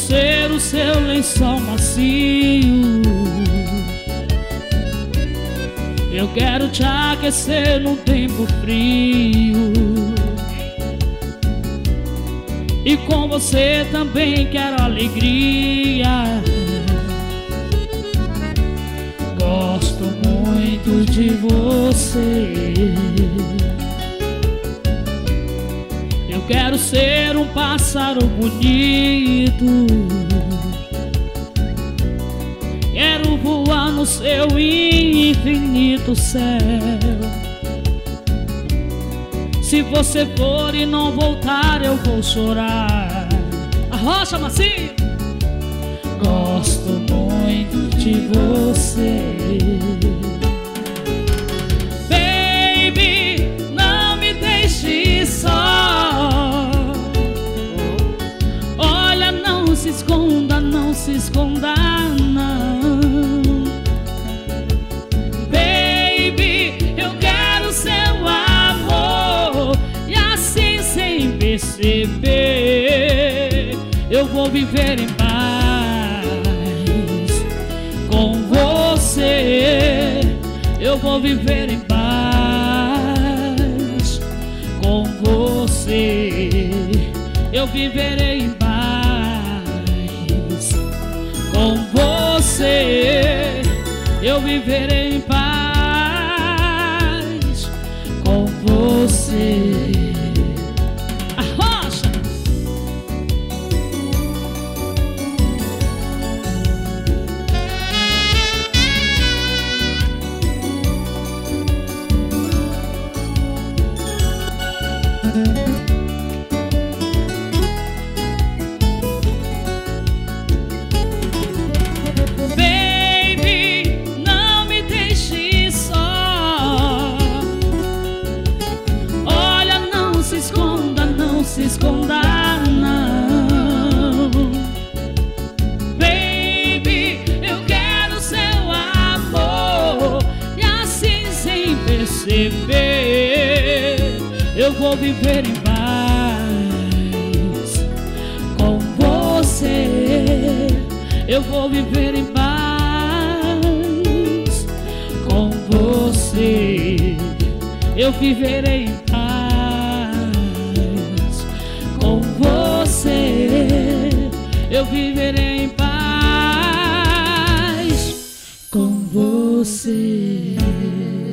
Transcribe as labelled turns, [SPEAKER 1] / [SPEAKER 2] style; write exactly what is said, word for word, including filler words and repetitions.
[SPEAKER 1] ser o seu lençol macio. Eu quero te aquecer no tempo frio. E com você também quero alegria. Gosto muito de você. Eu quero ser um pássaro bonito. Quero voar no seu infinito céu. Se você for e não voltar, eu vou chorar. Arrocha, macio! Gosto muito de você. Baby, não me deixe só. Olha, não se esconda, não se esconda, não. Baby, eu quero seu amor. E assim, sem perceber, eu vou viver em paz com você. Eu vou viver em paz com você. Eu viverei em paz com você. Eu viverei em paz com você. Arrocha! Baby, não me deixe só. Olha, não se esconda, não se esconda, não. Baby, eu quero seu amor. E assim, sem perceber, eu vou viver em paz com você. Eu vou viver em paz com você. Eu viverei em paz com você. Eu viverei em paz com você.